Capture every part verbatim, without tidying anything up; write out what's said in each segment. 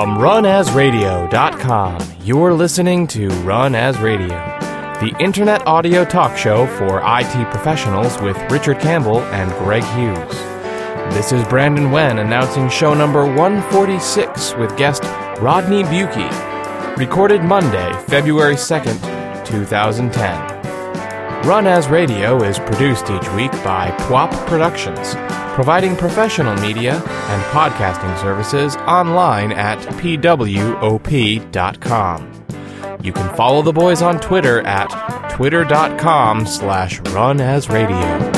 From run as radio dot com, you're listening to Run As Radio, the internet audio talk show for I T professionals with Richard Campbell and Greg Hughes. This is Brandon Wen announcing show number one forty-six with guest Rodney Buki, recorded Monday, February second, two thousand ten. Run As Radio is produced each week by P W A P Productions, providing professional media and podcasting services online at P W O P dot com. You can follow the boys on Twitter at twitter.com slash runasradio.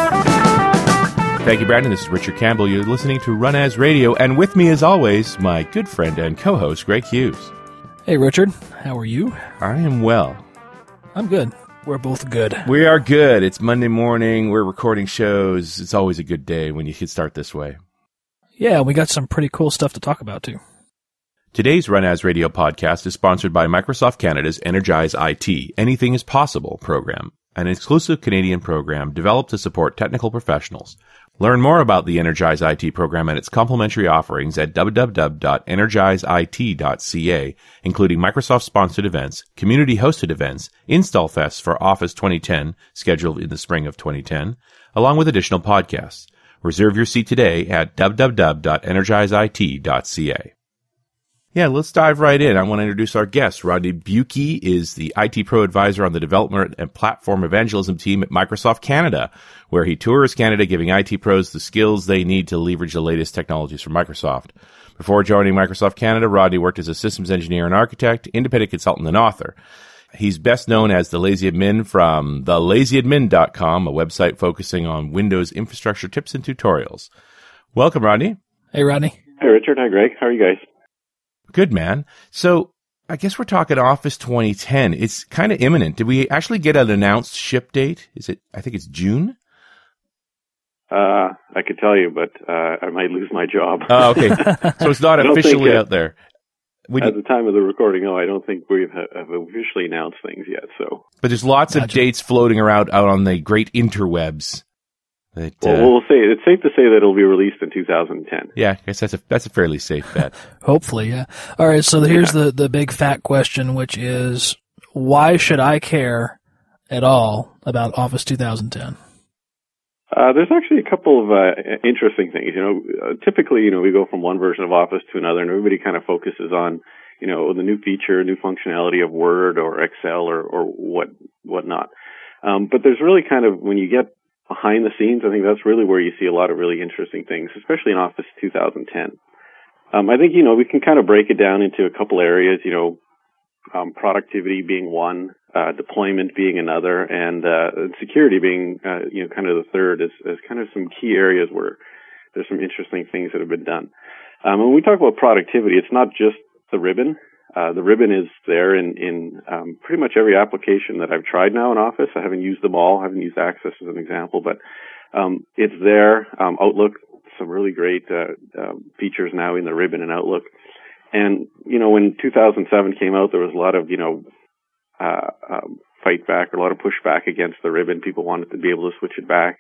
Thank you, Brandon. This is Richard Campbell. You're listening to Run As Radio, and with me, as always, my good friend and co-host, Greg Hughes. Hey, Richard. How are you? I am well. I'm good. We're both good. We are good. It's Monday morning. We're recording shows. It's always a good day when you can start this way. Yeah, we got some pretty cool stuff to talk about, too. Today's Run As Radio podcast is sponsored by Microsoft Canada's Energize I T, Anything is Possible program, an exclusive Canadian program developed to support technical professionals. Learn more about the Energize I T program and its complimentary offerings at w w w dot energize I T dot c a, including Microsoft-sponsored events, community-hosted events, install fests for Office twenty ten, scheduled in the spring of twenty ten, along with additional podcasts. Reserve your seat today at w w w dot energize I T dot c a. Yeah, let's dive right in. I want to introduce our guest. Rodney Buki is the I T Pro Advisor on the Development and Platform Evangelism team at Microsoft Canada, where he tours Canada giving I T pros the skills they need to leverage the latest technologies from Microsoft. Before joining Microsoft Canada, Rodney worked as a systems engineer and architect, independent consultant, and author. He's best known as the Lazy Admin from the lazy admin dot com, a website focusing on Windows infrastructure tips and tutorials. Welcome, Rodney. Hey, Rodney. Hey, Richard. Hi, Greg. How are you guys? Good, man. So I guess we're talking Office twenty ten. It's kind of imminent. Did we actually get an announced ship date? Is it, I think it's June? Uh, I could tell you, but uh, I might lose my job. Oh, okay. So it's not officially it, out there. We at the time of the recording, no, I don't think we have officially announced things yet. So, But there's lots Gotcha. of dates floating around out on the great interwebs. That, well, uh, we'll say it's safe to say that it'll be released in two thousand ten. Yeah, I guess that's a that's a fairly safe bet. Hopefully, yeah. All right, so here's yeah. the, the big fat question, which is, why should I care at all about Office twenty ten? Uh, there's actually a couple of uh, interesting things. You know, uh, typically, you know, we go from one version of Office to another, and everybody kind of focuses on, you know, the new feature, new functionality of Word or Excel or or what whatnot. Um, but there's really kind of, when you get behind the scenes, I think that's really where you see a lot of really interesting things, especially in Office twenty ten. Um, I think, you know, we can kind of break it down into a couple areas, you know, um, productivity being one, uh, deployment being another, and uh, security being, uh, you know, kind of the third, as, as kind of some key areas where there's some interesting things that have been done. Um, when we talk about productivity, it's not just the ribbon. Uh, the ribbon is there in, in um, pretty much every application that I've tried now in Office. I haven't used them all. I haven't used Access as an example, but um, it's there. Um, Outlook, some really great uh, uh, features now in the ribbon in Outlook. And, you know, when two thousand seven came out, there was a lot of, you know, uh, um, fight back or a lot of pushback against the ribbon. People wanted to be able to switch it back.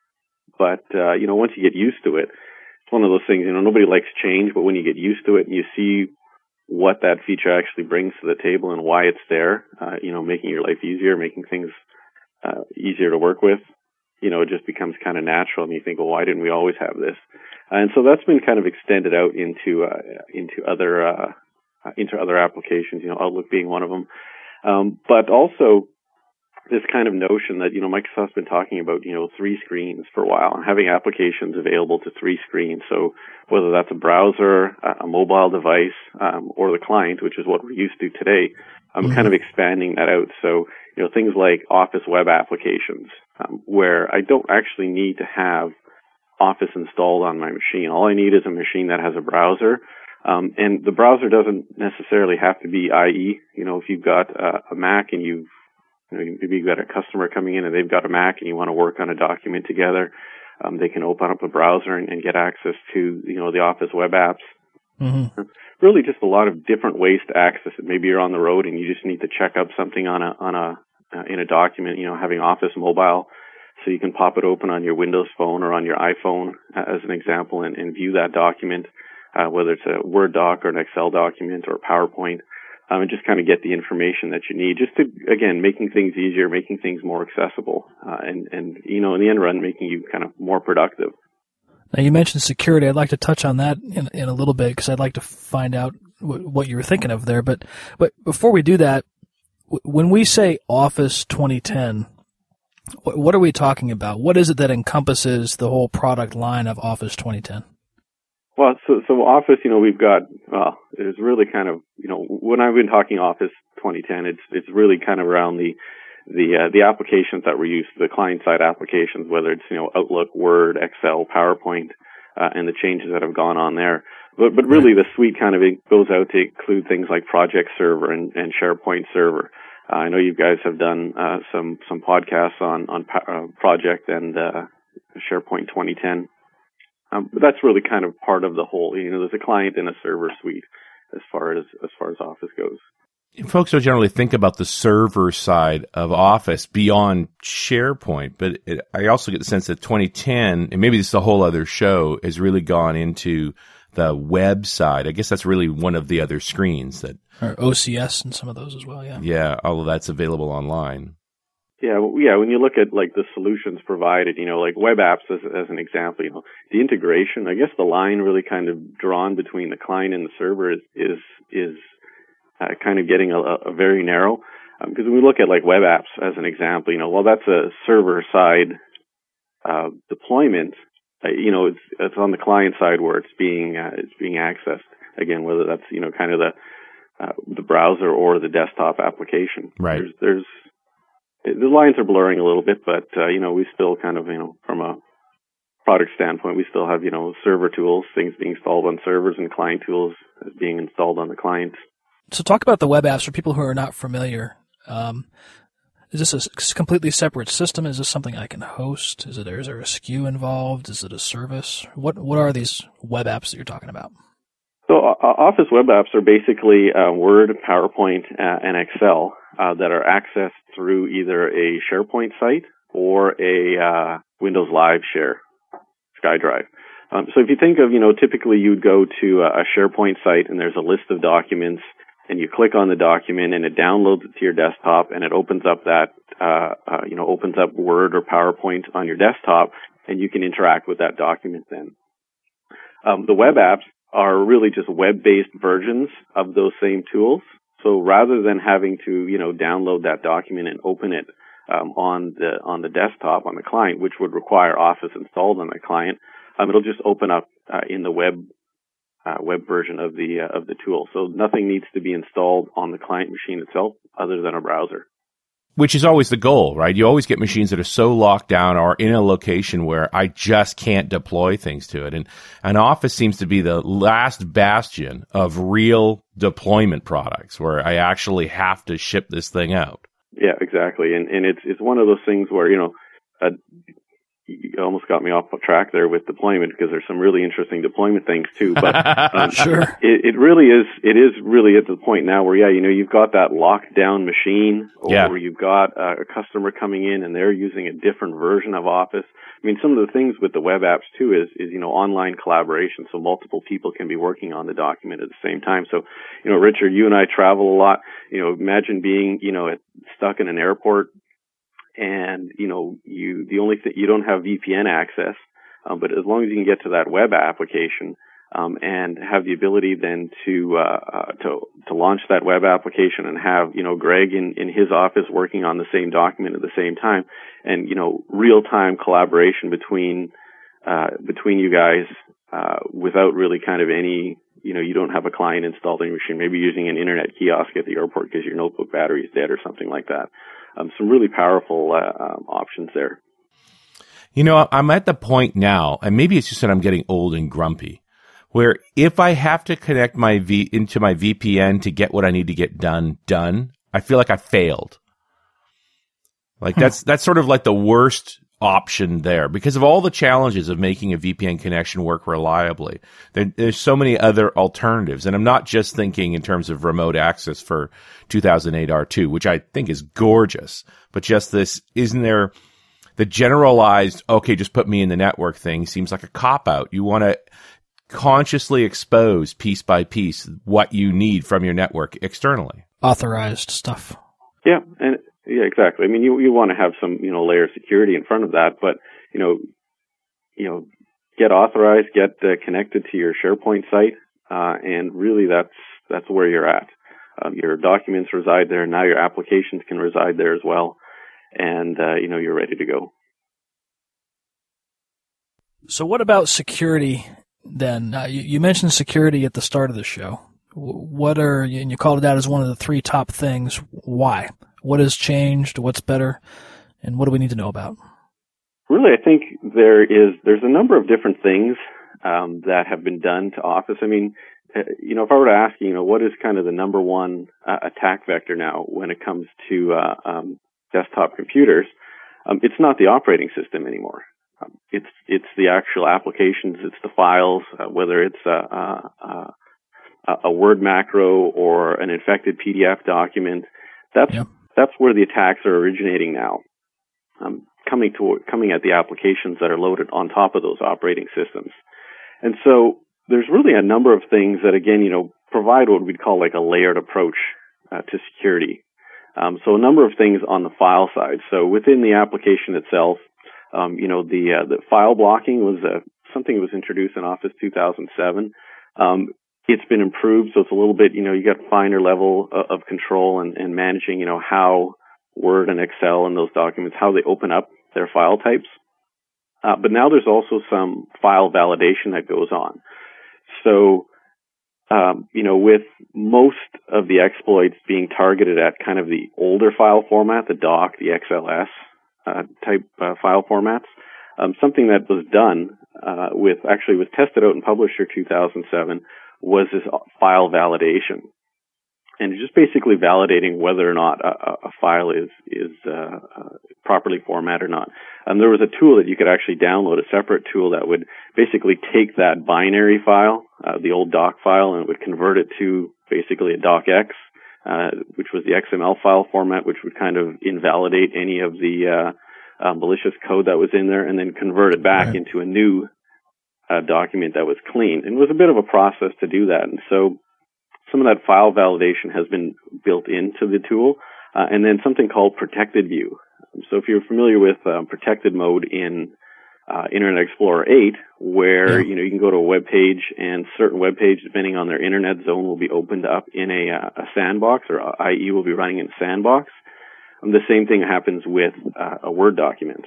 But, uh, you know, once you get used to it, it's one of those things, you know, nobody likes change, but when you get used to it and you see what that feature actually brings to the table and why it's there, uh, you know, making your life easier, making things uh, easier to work with, you know, it just becomes kind of natural. And you think, well, why didn't we always have this? And so that's been kind of extended out into uh, into other uh, into other applications, you know, Outlook being one of them. Um, but also this kind of notion that, you know, Microsoft's been talking about, you know, three screens for a while and having applications available to three screens. So whether that's a browser, a mobile device, um, or the client, which is what we're used to today, I'm mm-hmm. kind of expanding that out. So, you know, things like Office web applications, um, where I don't actually need to have Office installed on my machine. All I need is a machine that has a browser. Um, and the browser doesn't necessarily have to be I E. You know, if you've got uh, a Mac and you've You know, maybe you've got a customer coming in and they've got a Mac and you want to work on a document together, um, they can open up a browser and, and get access to, you know, the Office web apps. Mm-hmm. Really just a lot of different ways to access it. Maybe you're on the road and you just need to check up something on a, on a, uh, in a document, you know, having Office mobile so you can pop it open on your Windows phone or on your iPhone uh, as an example and, and view that document. uh, whether it's a Word doc or an Excel document or PowerPoint, um, and just kind of get the information that you need. Just to, again, making things easier, making things more accessible, uh, and, and, you know, in the end run, making you kind of more productive. Now, you mentioned security. I'd like to touch on that in, in a little bit because I'd like to find out w- what you were thinking of there. But, but before we do that, w- when we say Office twenty ten, w- what are we talking about? What is it that encompasses the whole product line of Office twenty ten? Well, so, so Office, you know, we've got, well, it's really kind of, you know, when I've been talking Office twenty ten, it's, it's really kind of around the, the, uh, the applications that were used, the client-side applications, whether it's, you know, Outlook, Word, Excel, PowerPoint, uh, and the changes that have gone on there. But, but really the suite kind of goes out to include things like Project Server and, and SharePoint Server. Uh, I know you guys have done, uh, some, some podcasts on, on, uh, Project and, uh, SharePoint twenty ten. Um, but that's really kind of part of the whole, you know, there's a client and a server suite as far as, as far as Office goes. Folks don't generally think about the server side of Office beyond SharePoint, but it, I also get the sense that twenty ten, and maybe this is a whole other show, has really gone into the web side. I guess that's really one of the other screens that... Or O C S and some of those as well, yeah. Yeah, all of that's available online. Yeah, well, yeah. When you look at like the solutions provided, you know, like web apps as, as an example, you know, the integration, I guess the line really kind of drawn between the client and the server is, is, is, Uh, kind of getting a, a very narrow, because um, when we look at like web apps as an example, you know, well, that's a server side uh, deployment. Uh, you know, it's it's on the client side where it's being uh, it's being accessed. Again, whether that's you know kind of the uh, the browser or the desktop application. Right. There's, there's the lines are blurring a little bit, but uh, you know we still kind of you know from a product standpoint, we still have you know server tools, things being installed on servers, and client tools being installed on the clients. So talk about the web apps for people who are not familiar. Um, is this a completely separate system? Is this something I can host? Is it, is there a S K U involved? Is it a service? What what are these web apps that you're talking about? So uh, Office web apps are basically uh, Word, PowerPoint, uh, and Excel uh, that are accessed through either a SharePoint site or a uh, Windows Live Share, SkyDrive. Um, so if you think of, you know, typically you'd go to a SharePoint site and there's a list of documents, and you click on the document and it downloads it to your desktop and it opens up that, uh, uh, you know, opens up Word or PowerPoint on your desktop and you can interact with that document then. Um, the web apps are really just web-based versions of those same tools. So rather than having to, you know, download that document and open it, um, on the, on the desktop, on the client, which would require Office installed on the client, um, it'll just open up, uh, in the web Uh, web version of the uh, of the tool. So nothing needs to be installed on the client machine itself other than a browser. Which is always the goal, right? You always get machines that are so locked down or in a location where I just can't deploy things to it. And an Office seems to be the last bastion of real deployment products where I actually have to ship this thing out. Yeah, exactly. And and it's it's one of those things where, you know, uh, you almost got me off track there with deployment because there's some really interesting deployment things too. But um, sure. it, it really is, it is really at the point now where, yeah, you know, you've got that locked down machine or yeah. where you've got uh, a customer coming in and they're using a different version of Office. I mean, some of the things with the web apps too is, is, you know, online collaboration. So multiple people can be working on the document at the same time. So, you know, Richard, you and I travel a lot. You know, imagine being, you know, stuck in an airport. And, you know, you, the only thing, you don't have V P N access, um, but as long as you can get to that web application, um, and have the ability then to, uh, uh, to, to launch that web application and have, you know, Greg in, in his office working on the same document at the same time and, you know, real time collaboration between, uh, between you guys, uh, without really kind of any, you know, you don't have a client installed on your machine, maybe using an internet kiosk at the airport because your notebook battery is dead or something like that. Um, some really powerful uh, um, options there. You know, I'm at the point now, and maybe it's just that I'm getting old and grumpy, where if I have to connect my V into my V P N to get what I need to get done, done, I feel like I failed. Like that's that's sort of like the worst option there because of all the challenges of making a V P N connection work reliably. There, there's so many other alternatives. And I'm not just thinking in terms of remote access for two thousand eight R two, which I think is gorgeous, but just this, isn't there the generalized, okay, just put me in the network thing seems like a cop-out. You want to consciously expose piece by piece what you need from your network externally. Authorized stuff. Yeah, and yeah, exactly. I mean, you you want to have some, you know, layer of security in front of that, but, you know, you know, get authorized, get uh, connected to your SharePoint site, uh, and really that's that's where you're at. Um, your documents reside there. Now your applications can reside there as well, and uh, you know, you're ready to go. So what about security then? Uh, you, you mentioned security at the start of the show. What are, and you called it out as one of the three top things. Why? What has changed? What's better? And what do we need to know about? Really, I think there is, there's a number of different things um, that have been done to Office. I mean, you know, if I were to ask you, you know, what is kind of the number one uh, attack vector now when it comes to uh, um, desktop computers, um, it's not the operating system anymore. Um, it's it's the actual applications, it's the files, uh, whether it's a, a, a Word macro or an infected P D F document. That's yep. that's where the attacks are originating now, um, coming to coming at the applications that are loaded on top of those operating systems. And so there's really a number of things that, again, you know, provide what we'd call like a layered approach uh, to security. Um, so a number of things on the file side. So within the application itself, um, you know, the uh, the file blocking was uh, something that was introduced in Office two thousand seven. Um, it's been improved, so it's a little bit, you know, you got finer level of, of control and, and managing, you know, how Word and Excel and those documents, how they open up their file types. Uh, but now there's also some file validation that goes on. So, um, you know, with most of the exploits being targeted at kind of the older file format, the doc, the X L S uh, type uh, file formats, um, something that was done uh, with, actually was tested out in Publisher two thousand seven, was this file validation. And just basically validating whether or not a, a file is is uh, uh, properly formatted or not. And there was a tool that you could actually download, a separate tool that would basically take that binary file, uh, the old doc file, and it would convert it to basically a docx, uh, which was the X M L file format, which would kind of invalidate any of the uh, uh, malicious code that was in there, and then convert it back right. into a new uh, document that was clean. And it was a bit of a process to do that. And so some of that file validation has been built into the tool, uh, and then something called Protected View. So if you're familiar with um, Protected Mode in uh, Internet Explorer eight, where yeah. you know you can go to a web page and certain web pages, depending on their internet zone, will be opened up in a, uh, a sandbox, or that is will be running in a sandbox. And the same thing happens with uh, a Word document.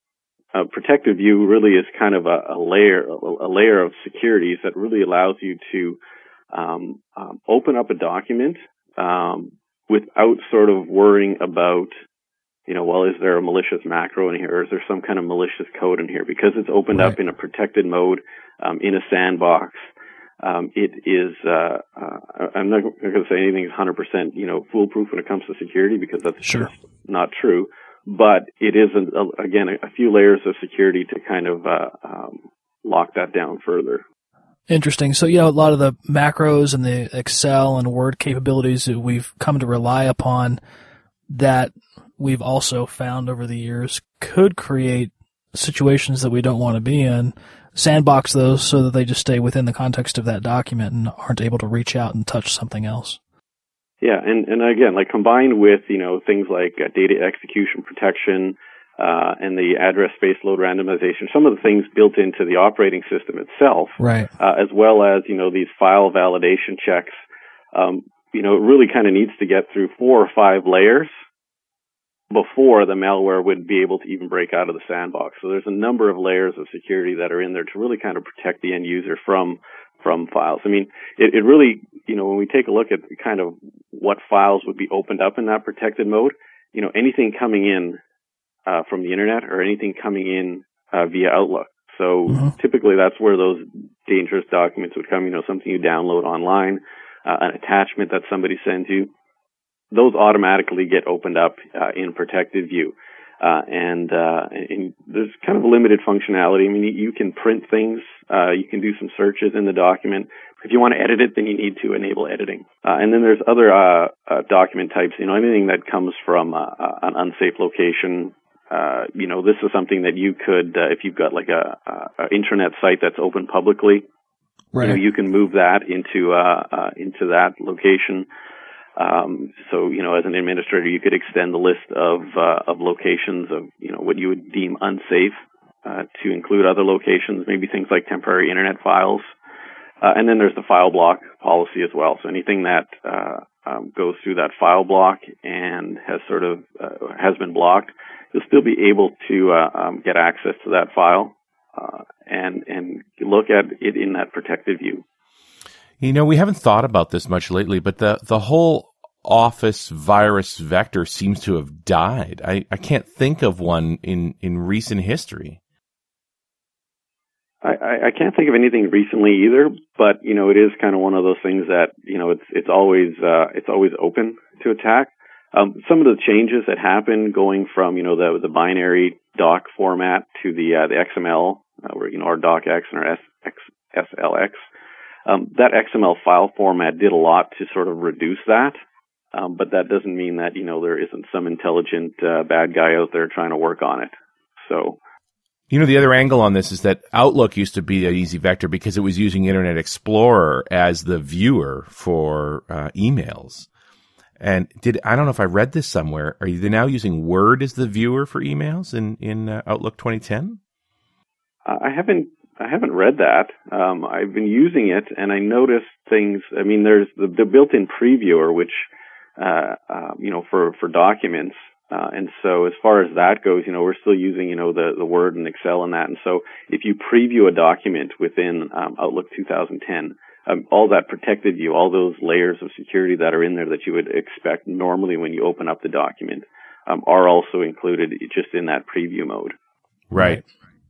Uh, Protected View really is kind of a, a layer, a, a layer of securities that really allows you to Um, um, open up a document um, without sort of worrying about, you know, well, is there a malicious macro in here, or is there some kind of malicious code in here? Because it's opened right. up in a protected mode, um, in a sandbox. Um, it is, uh, uh, I'm not going to say anything is one hundred percent, you know, foolproof when it comes to security, because that's sure. just not true. But it is, a, a, again, a, a few layers of security to kind of uh, um, lock that down further. Interesting. So, you know, a lot of the macros and the Excel and Word capabilities that we've come to rely upon that we've also found over the years could create situations that we don't want to be in, sandbox those so that they just stay within the context of that document and aren't able to reach out and touch something else. Yeah, and, and again, like combined with, you know, things like uh, data execution protection, Uh, and the address space load randomization, some of the things built into the operating system itself, right. uh, as well as, you know, these file validation checks, um, you know, it really kind of needs to get through four or five layers before the malware would be able to even break out of the sandbox. So there's a number of layers of security that are in there to really kind of protect the end user from from files. I mean, it, it really, you know, when we take a look at kind of what files would be opened up in that protected mode, you know, anything coming in Uh, from the internet or anything coming in uh, via Outlook. So mm-hmm. typically that's where those dangerous documents would come, you know, something you download online, uh, an attachment that somebody sends you. Those automatically get opened up uh, in Protected View. Uh, and, uh, and there's kind of limited functionality. I mean, you, you can print things, uh, you can do some searches in the document. If you want to edit it, then you need to enable editing. Uh, and then there's other uh, uh, document types, you know, anything that comes from uh, an unsafe location. Uh, you know, this is something that you could, uh, if you've got like a, a, a intranet site that's open publicly, Right. You know, you can move that into uh, uh, into that location. Um, so, you know, as an administrator, you could extend the list of uh, of locations of, you know, what you would deem unsafe uh, to include other locations, maybe things like temporary internet files. Uh, and then there's the file block policy as well. So anything that uh, um, goes through that file block and has sort of uh, has been blocked, you'll still be able to uh, um, get access to that file uh, and and look at it in that protected view. You know, we haven't thought about this much lately, but the, the whole Office virus vector seems to have died. I, I can't think of one in, in recent history. I, I can't think of anything recently either, but, you know, it is kind of one of those things that, you know, it's it's always uh, it's always open to attack. Um, some of the changes that happen going from, you know, the the binary doc format to the uh, the X M L, uh, where, you know, our docx and our S L X. Um, that X M L file format did a lot to sort of reduce that, um, but that doesn't mean that, you know, there isn't some intelligent uh, bad guy out there trying to work on it. So, you know, the other angle on this is that Outlook used to be an easy vector because it was using Internet Explorer as the viewer for uh, emails. And did I don't know if I read this somewhere. Are you now using Word as the viewer for emails in in uh, Outlook twenty ten? Uh, I haven't. I haven't read that. Um, I've been using it, and I noticed things. I mean, there's the, the built-in previewer, which, uh, uh, you know, for, for documents. Uh, and so as far as that goes, you know, we're still using, you know, the, the Word and Excel and that. And so if you preview a document within um, Outlook two thousand ten, um, all that protected view, all those layers of security that are in there that you would expect normally when you open up the document, um, are also included just in that preview mode. Right.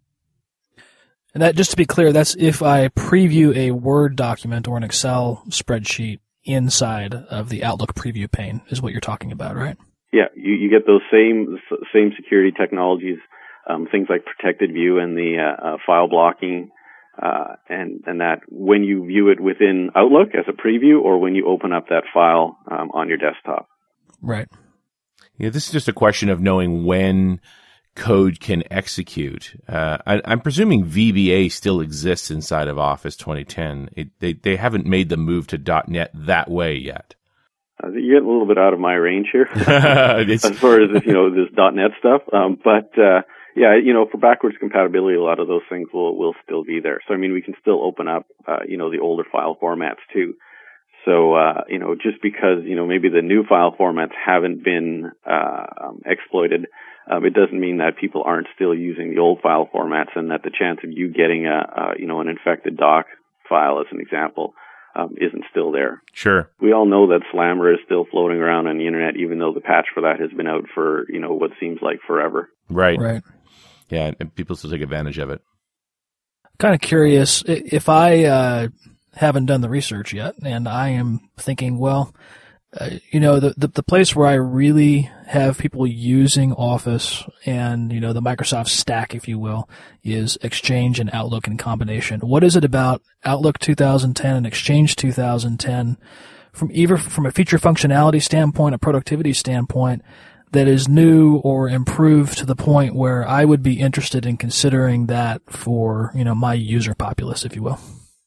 And that, just to be clear, that's if I preview a Word document or an Excel spreadsheet inside of the Outlook preview pane, is what you're talking about, right? Yeah, you, you get those same same security technologies, um, things like protected view and the uh, uh, file blocking, uh, and and that when you view it within Outlook as a preview, or when you open up that file um, on your desktop. Right. Yeah, this is just a question of knowing when code can execute. Uh, I, I'm presuming V B A still exists inside of Office twenty ten. It, they they haven't made the move to .NET that way yet. Uh, you get a little bit out of my range here as far as, you know, this .NET stuff. Um, but uh, yeah, you know, for backwards compatibility, a lot of those things will will still be there. So I mean, we can still open up, uh, you know, the older file formats too. So, uh, you know, just because, you know, maybe the new file formats haven't been uh, um, exploited, um, it doesn't mean that people aren't still using the old file formats, and that the chance of you getting a, a you know, an infected doc file, as an example, um, isn't still there. Sure. We all know that Slammer is still floating around on the internet, even though the patch for that has been out for, you know, what seems like forever. Right. Right. Yeah, and people still take advantage of it. Kind of curious, if I uh, haven't done the research yet, and I am thinking, well, uh, you know, the, the the place where I really have people using Office and, you know, the Microsoft stack, if you will, is Exchange and Outlook in combination. What is it about Outlook two thousand ten and Exchange two thousand ten, from either from a feature functionality standpoint, a productivity standpoint, that is new or improved to the point where I would be interested in considering that for, you know, my user populace, if you will?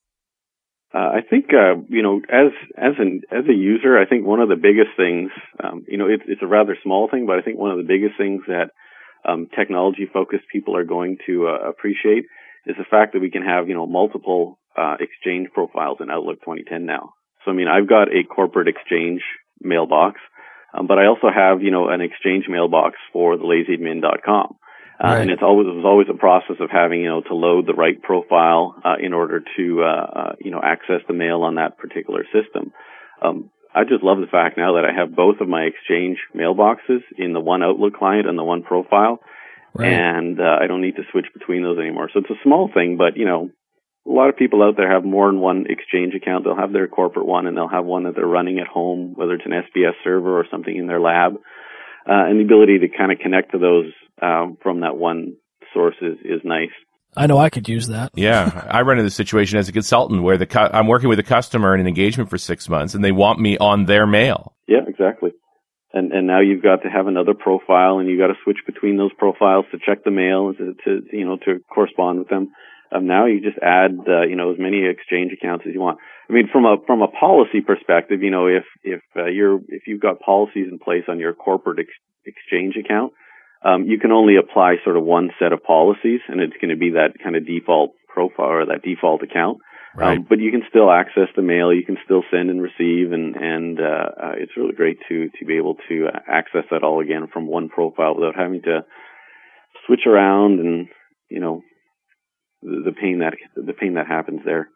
Uh, I think, uh, you know, as as an as a user, I think one of the biggest things, um, you know, it's it's a rather small thing, but I think one of the biggest things that um, technology-focused people are going to uh, appreciate is the fact that we can have, you know, multiple uh, Exchange profiles in Outlook twenty ten now. So, I mean, I've got a corporate Exchange mailbox, um, but I also have, you know, an Exchange mailbox for the lazy admin dot com. Uh, right. And it's always, it was always a process of having, you know, to load the right profile, uh, in order to, uh, uh, you know, access the mail on that particular system. Um, I just love the fact now that I have both of my Exchange mailboxes in the one Outlook client and the one profile. Right. And, uh, I don't need to switch between those anymore. So it's a small thing, but, you know, a lot of people out there have more than one Exchange account. They'll have their corporate one, and they'll have one that they're running at home, whether it's an S B S server or something in their lab. Uh, and the ability to kind of connect to those um, from that one source is, is nice. I know I could use that. Yeah. I run into this situation as a consultant where the cu- I'm working with a customer in an engagement for six months, and they want me on their mail. Yeah, exactly. And and now you've got to have another profile, and you've got to switch between those profiles to check the mail, to, to you know, to correspond with them. Um, now you just add, uh, you know, as many Exchange accounts as you want. I mean, from a from a policy perspective, you know, if if uh, you're if you've got policies in place on your corporate ex- Exchange account, um, you can only apply sort of one set of policies, and it's going to be that kind of default profile or that default account. Right. Um, but you can still access the mail, you can still send and receive, and and uh, uh, it's really great to to be able to access that all again from one profile without having to switch around and, you know, the, the pain that the pain that happens there.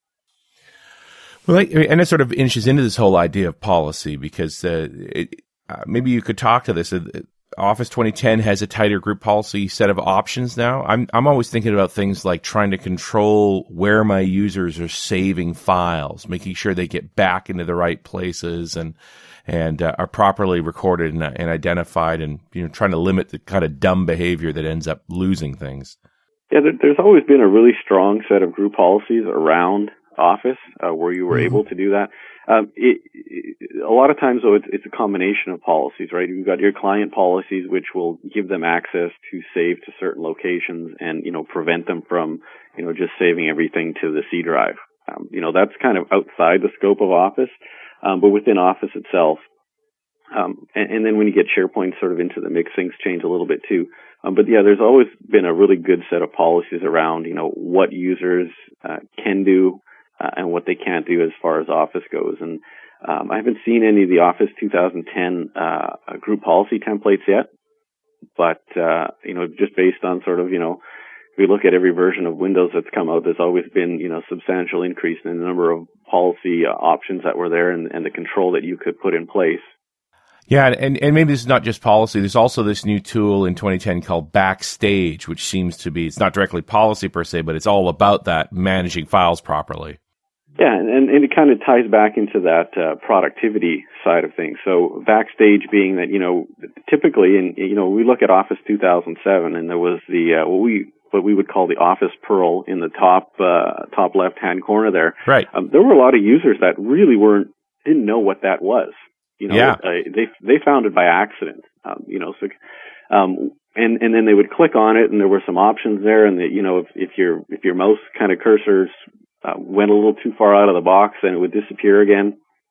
Well, and it sort of inches into this whole idea of policy because uh, it, uh, maybe you could talk to this. Uh, Office twenty ten has a tighter group policy set of options now. I'm I'm always thinking about things like trying to control where my users are saving files, making sure they get back into the right places and and uh, are properly recorded and, and identified, and you know trying to limit the kind of dumb behavior that ends up losing things. Yeah, there, there's always been a really strong set of group policies around Office uh, where you were mm-hmm. able to do that. Um, it, it, a lot of times, though, it's, it's a combination of policies, right? You've got your client policies, which will give them access to save to certain locations and, you know, prevent them from, you know, just saving everything to the C drive. Um, you know, that's kind of outside the scope of Office, um, but within Office itself. Um, and, and then when you get SharePoint sort of into the mix, things change a little bit too. Um, but yeah, there's always been a really good set of policies around, you know, what users uh, can do, Uh, and what they can't do as far as Office goes. And um, I haven't seen any of the Office twenty ten uh, group policy templates yet, but, uh, you know, just based on sort of, you know, if we look at every version of Windows that's come out, there's always been, you know, substantial increase in the number of policy uh, options that were there and, and the control that you could put in place. Yeah, and, and maybe this is not just policy. There's also this new tool in twenty ten called Backstage, which seems to be, it's not directly policy per se, but it's all about that, managing files properly. Yeah, and, and it kind of ties back into that uh, productivity side of things. So Backstage being that, you know, typically, and you know, we look at Office two thousand seven, and there was the uh, what we what we would call the Office Pearl in the top uh, top left hand corner there. Right. Um, there were a lot of users that really weren't didn't know what that was. You know, yeah. uh, they they found it by accident. Um, you know, so um, and and then they would click on it, and there were some options there, and the, you know, if if your if your mouse kind of cursors Uh, went a little too far out of the box, and it would disappear again.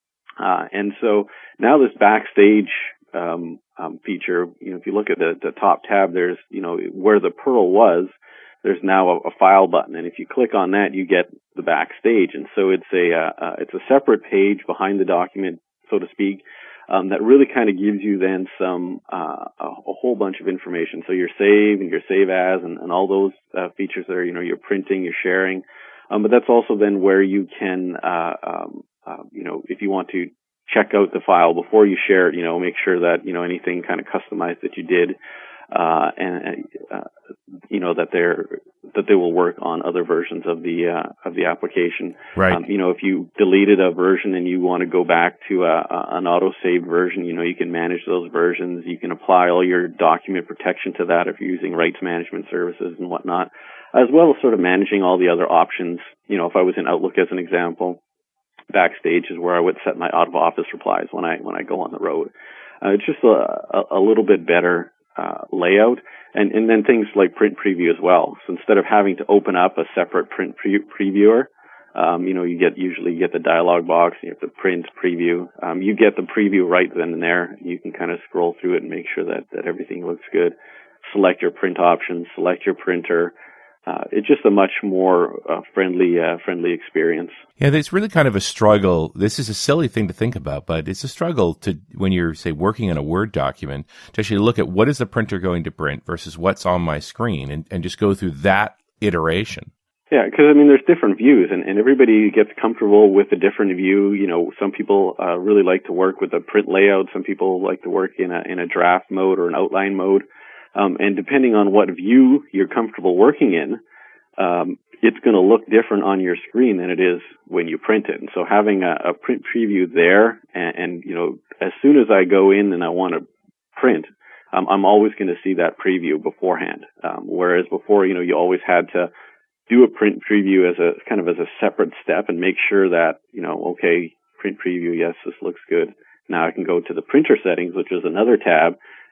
Uh, and so now this Backstage um, um, feature, you know, if you look at the, the top tab, there's, you know, where the Pearl was, there's now a, a file button, and if you click on that, you get the Backstage. And so it's a uh, uh, it's a separate page behind the document, so to speak, um, that really kind of gives you then some uh, a, a whole bunch of information. So your save and your save as, and, and all those uh, features there, you know, you're printing, you're sharing. Um, but that's also then where you can, uh, um, uh, you know, if you want to check out the file before you share it, you know, make sure that, you know, anything kind of customized that you did, uh, and, uh, you know, that they're, that they will work on other versions of the, uh, of the application. Right. Um, you know, if you deleted a version and you want to go back to a, a, an auto-saved version, you know, you can manage those versions. You can apply all your document protection to that if you're using rights management services and whatnot, as well as sort of managing all the other options. You know, if I was in Outlook as an example, Backstage is where I would set my out-of-office replies when I when I go on the road. Uh, it's just a, a, a little bit better uh, layout, and, and then things like print preview as well. So instead of having to open up a separate print pre- previewer, um, you know, you get usually you get the dialog box, and you have to print preview. Um, you get the preview right then and there. You can kind of scroll through it and make sure that, that everything looks good. Select your print options, select your printer. Uh, it's just a much more uh, friendly, uh, friendly experience. Yeah, it's really kind of a struggle. This is a silly thing to think about, but it's a struggle to, when you're, say, working on a Word document, to actually look at what is the printer going to print versus what's on my screen, and, and just go through that iteration. Yeah, because, I mean, there's different views, and, and everybody gets comfortable with a different view. You know, some people uh, really like to work with a print layout. Some people like to work in a in a draft mode or an outline mode. Um, and depending on what view you're comfortable working in, um, it's going to look different on your screen than it is when you print it. And so having a, a print preview there, and, and, you know, as soon as I go in and I want to print, um, I'm always going to see that preview beforehand. Um, whereas before, you know, you always had to do a print preview as a kind of as a separate step and make sure that, you know, okay, print preview, yes, this looks good. Now I can go to the printer settings, which is another tab,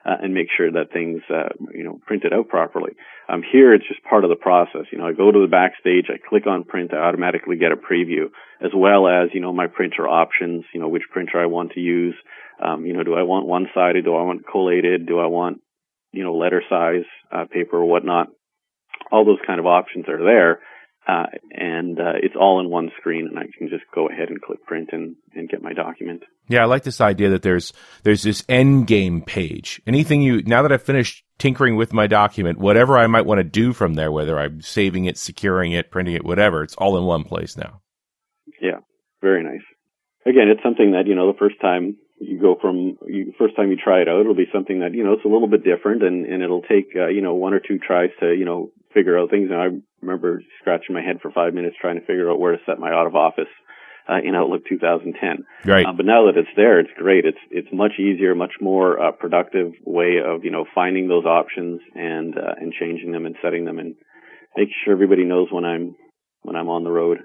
uh, and make sure that things, uh, you know, printed out properly. Um, here, it's just part of the process. You know, I go to the backstage, I click on print, I automatically get a preview, as well as, you know, my printer options, you know, which printer I want to use. Um, you know, do I want one-sided? Do I want collated? Do I want, you know, letter size uh, paper or whatnot? All those kind of options are there. Uh, and uh, it's all in one screen, and I can just go ahead and click print and, and get my document. Yeah, I like this idea that there's there's this end game page. Anything you now that I've finished tinkering with my document, whatever I might want to do from there, whether I'm saving it, securing it, printing it, whatever, it's all in one place now. Yeah, very nice. Again, it's something that, you know, the first time you go from, you, first time you try it out, it'll be something that, you know, it's a little bit different, and, and it'll take, uh, you know, one or two tries to, you know, figure out things. And I remember scratching my head for five minutes trying to figure out where to set my out of office uh, in Outlook two thousand ten. Right. Uh, but now that it's there, it's great. It's it's much easier, much more uh, productive way of, you know, finding those options and uh, and changing them and setting them and making sure everybody knows when I'm when I'm on the road.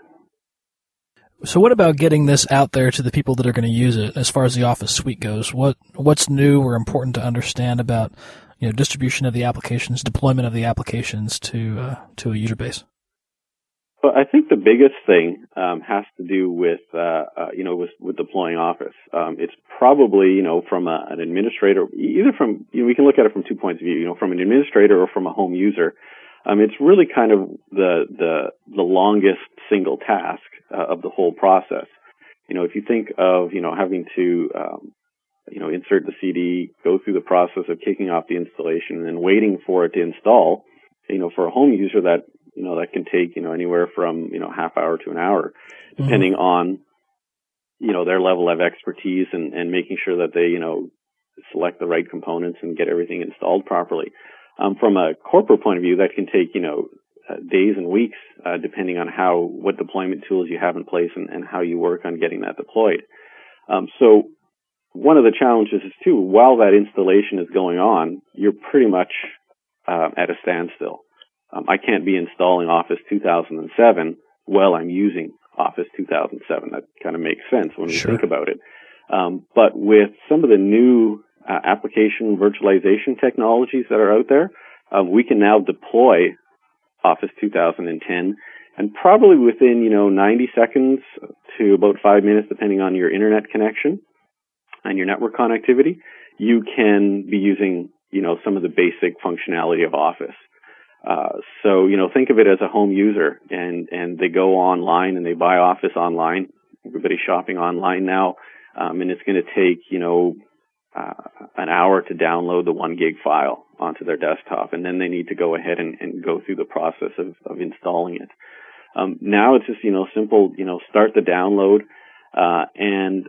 So what about getting this out there to the people that are going to use it as far as the Office suite goes? What what's new or important to understand about, you know, distribution of the applications, deployment of the applications to uh, to a user base? Well, I think the biggest thing um, has to do with, uh, uh, you know, with, with deploying Office. Um, it's probably, you know, from a, an administrator, either from, you know, we can look at it from two points of view, you know, from an administrator or from a home user. Um, it's really kind of the the the longest single task uh, of the whole process. You know, if you think of, you know, having to, um, you know, insert the C D, go through the process of kicking off the installation, and then waiting for it to install, you know, for a home user that, you know, that can take, you know, anywhere from, you know, half hour to an hour, depending mm-hmm. on, you know, their level of expertise and, and making sure that they, you know, select the right components and get everything installed properly. Um, from a corporate point of view, that can take, you know, uh, days and weeks, uh, depending on how, what deployment tools you have in place and, and how you work on getting that deployed. Um, so one of the challenges is too, while that installation is going on, you're pretty much uh, at a standstill. Um, I can't be installing Office two thousand seven while I'm using Office two thousand seven. That kind of makes sense when Sure. we think about it. Um, but with some of the new uh, application virtualization technologies that are out there, um, we can now deploy Office two thousand ten, and probably within, you know, ninety seconds to about five minutes, depending on your internet connection and your network connectivity, you can be using, you know, some of the basic functionality of Office. Uh, so, you know, think of it as a home user, and, and they go online and they buy Office online. Everybody's shopping online now, um, and it's going to take, you know, uh, an hour to download the one gig file onto their desktop, and then they need to go ahead and, and go through the process of, of installing it. Um, now it's just, you know, simple, you know, start the download, uh, and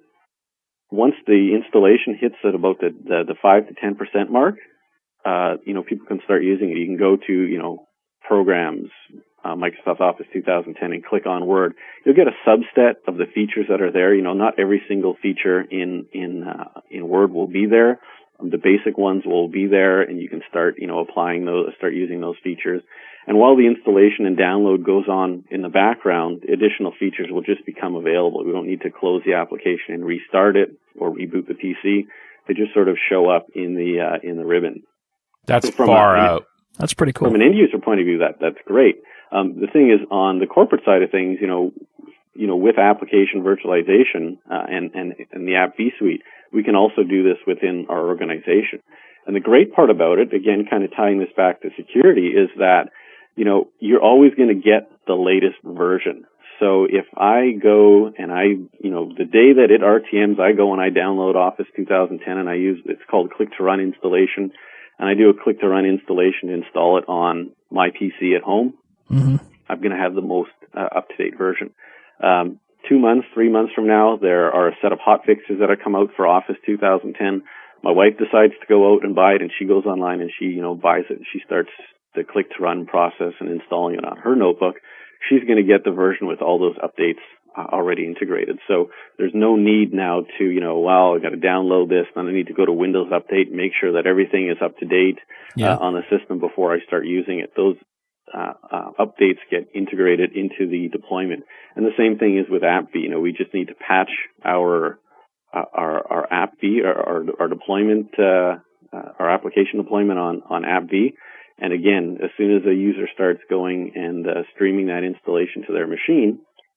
once the installation hits at about the, the, the five to ten percent mark, Uh, you know, people can start using it. You can go to, you know, programs, uh, Microsoft Office two thousand ten, and click on Word. You'll get a subset of the features that are there. You know, not every single feature in in uh, in Word will be there. Um, the basic ones will be there, and you can start, you know, applying those, start using those features. And while the installation and download goes on in the background, additional features will just become available. We don't need to close the application and restart it or reboot the P C. They just sort of show up in the uh, in the ribbon. That's so far a, out. That's pretty cool. From an end user point of view, that that's great. Um, the thing is, on the corporate side of things, you know, you know, with application virtualization uh, and and and the App vSuite, we can also do this within our organization. And the great part about it, again, kind of tying this back to security, is that, you know, you're always going to get the latest version. So if I go and I, you know, the day that it R T Ms, I go and I download Office two thousand ten and I use, it's called Click to Run installation. And I do a click to run installation to install it on my P C at home, mm-hmm. I'm going to have the most uh, up-to-date version. Um, two months, three months from now, there are a set of hot fixes that have come out for Office two thousand ten. My wife decides to go out and buy it, and she goes online and she, you know, buys it. And she starts the click to run process and installing it on her notebook. She's going to get the version with all those updates Uh, already integrated. So there's no need now to, you know, well, I got to download this, then I need to go to Windows Update and make sure that everything is up to date yeah. uh, on the system before I start using it. Those uh, uh, updates get integrated into the deployment. And the same thing is with AppV. You know, we just need to patch our uh, our, our AppV, our, our, our deployment uh, uh, our application deployment on, on AppV. And again, as soon as a user starts going and uh, streaming that installation to their machine,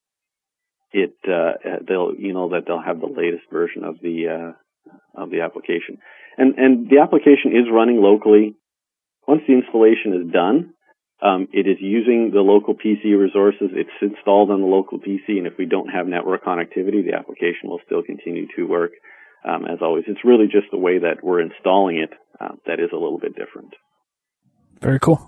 it uh, they'll you know that they'll have the latest version of the uh, of the application. And and the application is running locally. Once the installation is done, um, it is using the local P C resources. It's installed on the local P C, and if we don't have network connectivity, the application will still continue to work um, as always. It's really just the way that we're installing it uh, that is a little bit different. Very cool.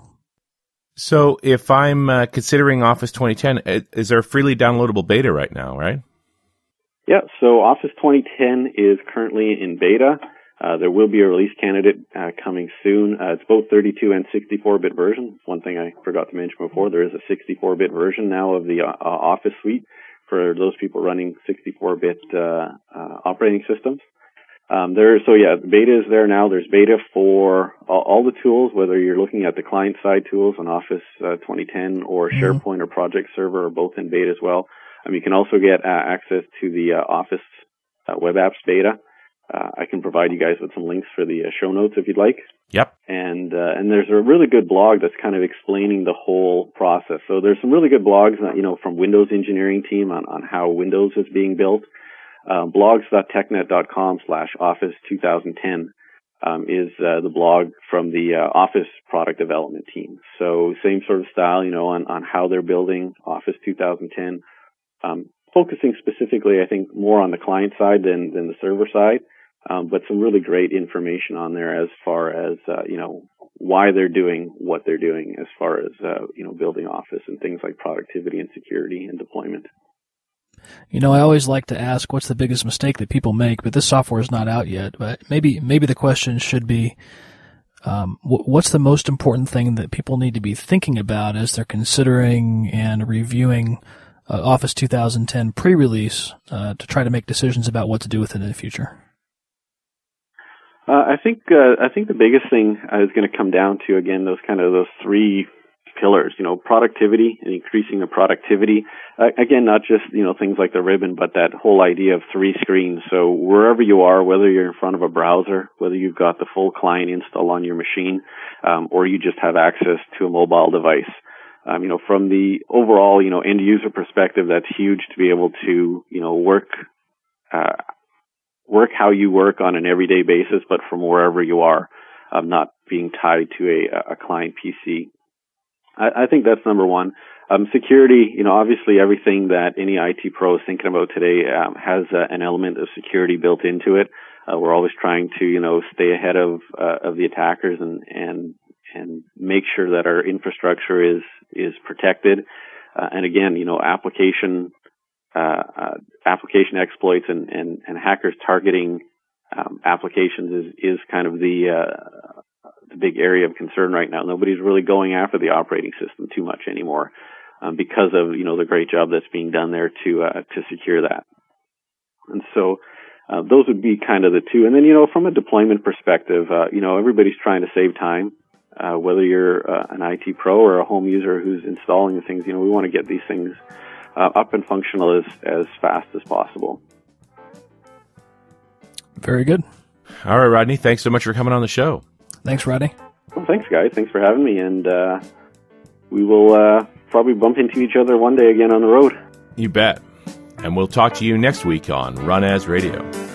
So if I'm uh, considering Office twenty ten, is there a freely downloadable beta right now, right? Yeah, so Office twenty ten is currently in beta. Uh, there will be a release candidate uh, coming soon. Uh, it's both thirty-two and sixty-four bit version. One thing I forgot to mention before, there is a sixty-four bit version now of the uh, Office suite for those people running sixty-four bit uh, uh, operating systems. Um, there, so yeah, beta is there now. There's beta for all, all the tools, whether you're looking at the client-side tools on Office uh, twenty ten or mm-hmm. SharePoint or Project Server are both in beta as well. Um, you can also get uh, access to the uh, Office uh, Web Apps beta. Uh, I can provide you guys with some links for the uh, show notes if you'd like. Yep. And uh, and there's a really good blog that's kind of explaining the whole process. So there's some really good blogs, uh, you know, from Windows engineering team on, on how Windows is being built. Uh, blogs.technet.com slash Office 2010 um, is uh, the blog from the uh, Office product development team. So same sort of style, you know, on, on how they're building Office two thousand ten, um, focusing specifically, I think, more on the client side than, than the server side, um, but some really great information on there as far as, uh, you know, why they're doing what they're doing as far as, uh, you know, building Office and things like productivity and security and deployment. You know, I always like to ask what's the biggest mistake that people make, but this software is not out yet. But maybe maybe the question should be, um, what's the most important thing that people need to be thinking about as they're considering and reviewing uh, Office two thousand ten pre-release uh, to try to make decisions about what to do with it in the future? Uh, I think uh, I think the biggest thing uh, is going to come down to, again, those kind of those three pillars, you know, productivity and increasing the productivity. Uh, again, not just, you know, things like the ribbon, but that whole idea of three screens. So wherever you are, whether you're in front of a browser, whether you've got the full client install on your machine, um, or you just have access to a mobile device, um, you know, from the overall, you know, end user perspective, that's huge to be able to, you know, work, uh, work how you work on an everyday basis, but from wherever you are, um, not being tied to a, a client P C. I think that's number one. Um, security, you know, obviously everything that any I T pro is thinking about today um, has uh, an element of security built into it. Uh, we're always trying to, you know, stay ahead of uh, of the attackers and and and make sure that our infrastructure is is protected. Uh, and again, you know, application uh, uh, application exploits and, and, and hackers targeting um, applications is is kind of the uh, the big area of concern right now. Nobody's really going after the operating system too much anymore um, because of, you know, the great job that's being done there to uh, to secure that. And so uh, those would be kind of the two. And then, you know, from a deployment perspective, uh, you know, everybody's trying to save time, uh, whether you're uh, an I T pro or a home user who's installing the things. You know, we want to get these things uh, up and functional as, as fast as possible. Very good. All right, Rodney, thanks so much for coming on the show. Thanks, Rodney. Well, thanks, guys. Thanks for having me. And uh, we will uh, probably bump into each other one day again on the road. You bet. And we'll talk to you next week on Run As Radio.